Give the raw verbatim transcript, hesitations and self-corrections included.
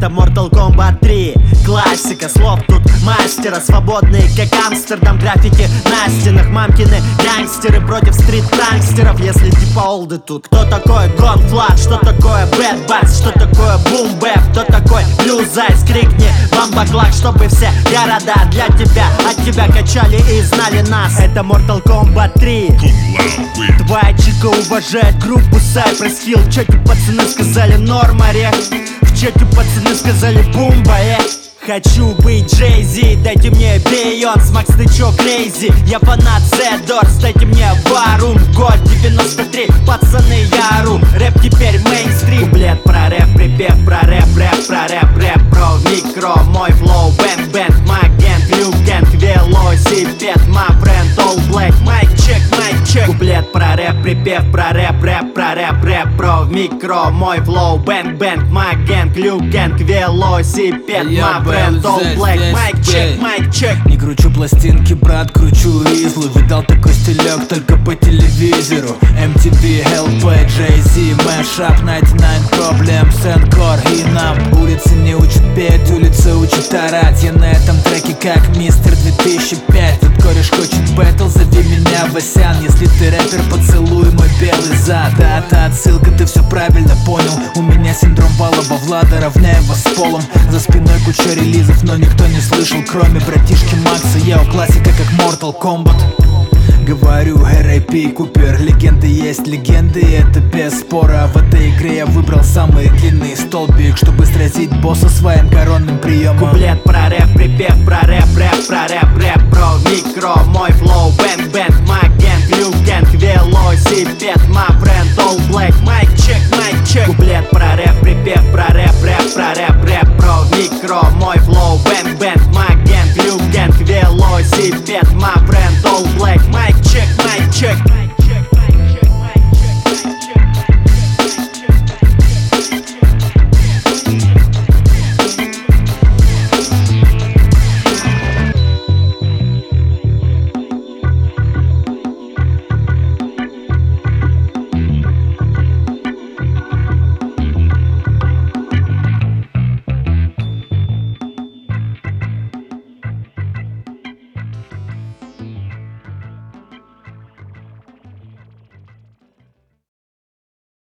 Mortal Kombat три. Классика слов тут мастера, свободные как Амстердам. Граффити на стенах, мамкины гангстеры против стрит-трангстеров. Если типа олды тут. Кто такой Гонфлат, что такое Bad Bass, что такое Boom Bap, кто такой Blue Eyes, крикни бамбаклак, чтобы все города для тебя от тебя качали и знали нас. Это Mortal Kombat три. Твоя чика уважает группу Cypress Hill. В чате пацаны сказали норм орех, в чате пацаны сказали бумба, э. Хочу быть Джей-Зи, дайте мне Бейонс. Макс, ты чё, крейзи? Я фанат The Doors, дайте мне Варум. Год девяносто три, пацаны, я ору. Рэп теперь мейнстрим. Куплет про рэп, припев про рэп, рэп про рэп, рэп про микро. Мой флоу, бэнк, бэнк, магент, люкент, велосипед, my friend, all black. Майк чек, майк чек. Куплет про рэп, припев про рэп, рэп про рэп, рэп про микро. Мой флоу, бэнк, бэнк, магент, люкент, велосипед, my friend, all black. Майк чек, майк чек. Не кручу пластинки, брат, кручу излу. Видал такой стилек только по телевизору. эм ти ви, эл пи, Jay-Z, Mashup, девяносто девять Problems, Encore. И нам улицы не учат петь, улицы учат орать. Я на этом треке как мистер две тысячи пять. Тут кореш хочет бэтл, зови меня Васян. Если ты рэпер, поцелуй мой белый зад. Да, это отсылка, ты все правильно понял. У меня синдром Валова, Влада, равняю вас с полом. За спиной куча релизов, но никто не слышал, кроме братишки Макса. Я у классика как Mortal Kombat. Говорю, эр ай пи, Купер. Легенды есть легенды, это без спора. В этой игре я выбрал самый длинный столбик, чтобы сразить босса своим коронным приемом. Куплет про рэп, припев про рэп, рэп про рэп, рэп про микро. Мой флоу, бэнк, бэнк, магент, люкент, велосипед, my friend, all black. Майк чек, майк чек. Куплет про рэп, припев про рэп, рэп про рэп, рэп про микро. Мой флоу, бэнк, бэнк, магент, люкент, велосипед, my